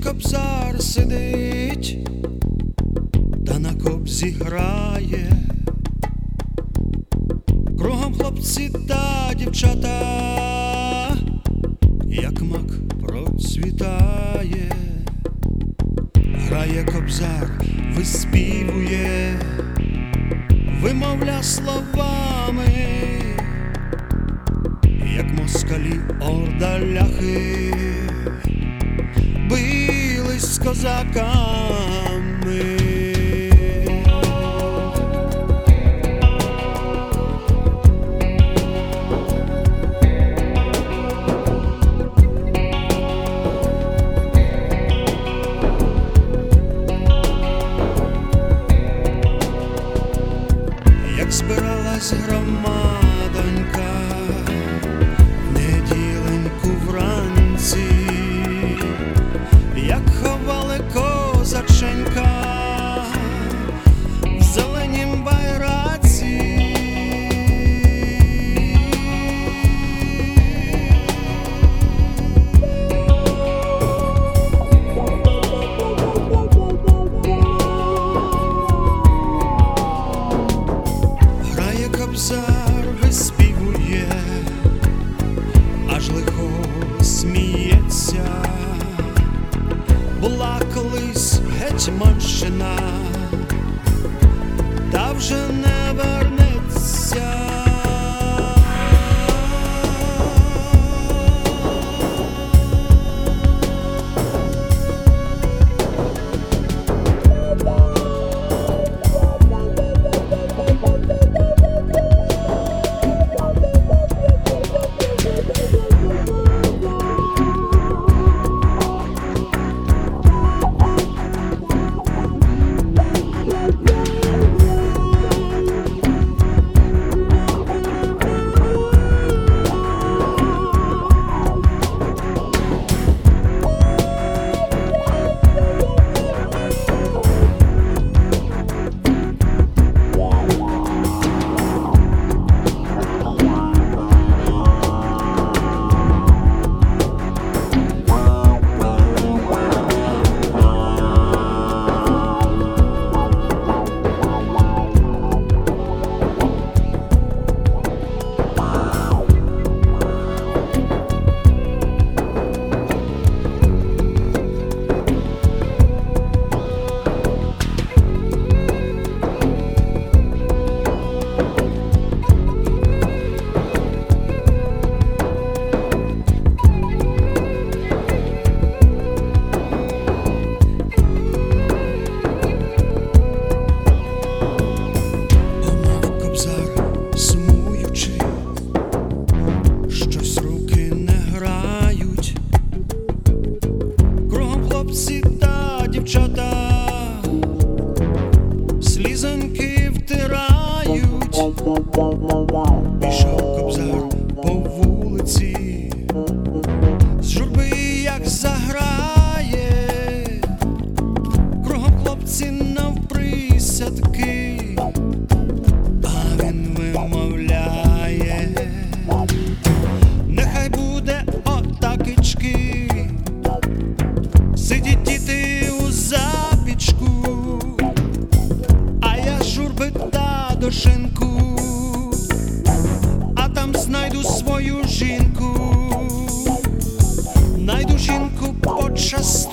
кобзар сидить, та на кобзі грає, кругом хлопці та дівчата, як мак процвітає. Грає кобзар, виспівує, вимовля словами, як москалі ордаляхи бились з козаками. Як збиралась громадонька в неділеньку вранці, як ховали козаченька в зеленім байраці. Грає кобзар, виспівує, аж лихо сміється. Була колись гетьманщина, та вже не вернеться. Хлопці та дівчата слізоньки втирають. Пішов кобзар по вулиці, з журби як заграє, кругом хлопці навприсядки, а він вимовляє: нехай буде отакички. Сидіть діти у запічку, а я журби та дошинку, а там знайду свою жінку, найду жінку почасти.